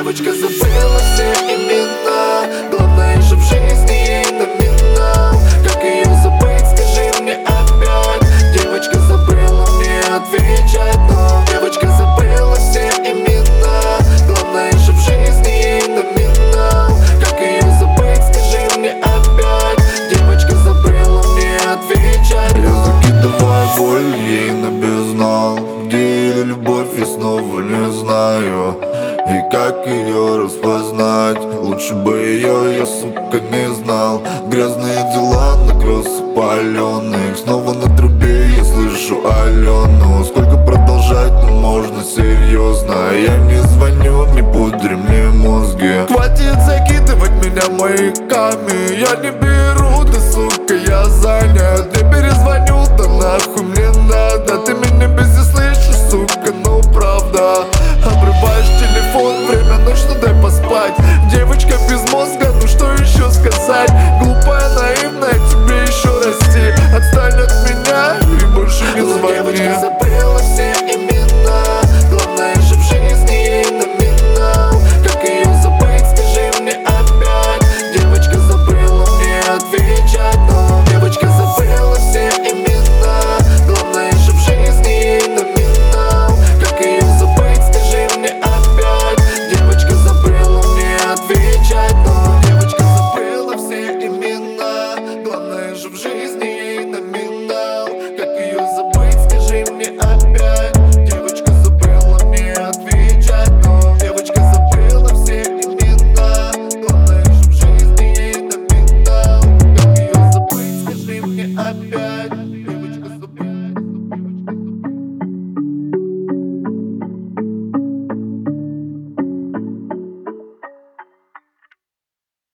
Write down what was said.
Девочка забыла все имена, главное же в жизни ей номинал. Как ее забыть, скажи мне опять. Девочка забыла мне отвечать, но девочка забыла все имена, главное же в жизни ей номинал. Как ее забыть, скажи мне опять. Девочка забыла мне отвечать, Я закидываю боль ей на бездну, где ее любовь я снова не знаю. И как ее распознать? Лучше бы ее я, сука, не знал. Грязные дела на кроссы паленых, снова на трубе я слышу Алену. Сколько продолжать, ну можно серьезно. Я не звоню, не пудри мне мозги. хватит закидывать меня маяками. Я не беру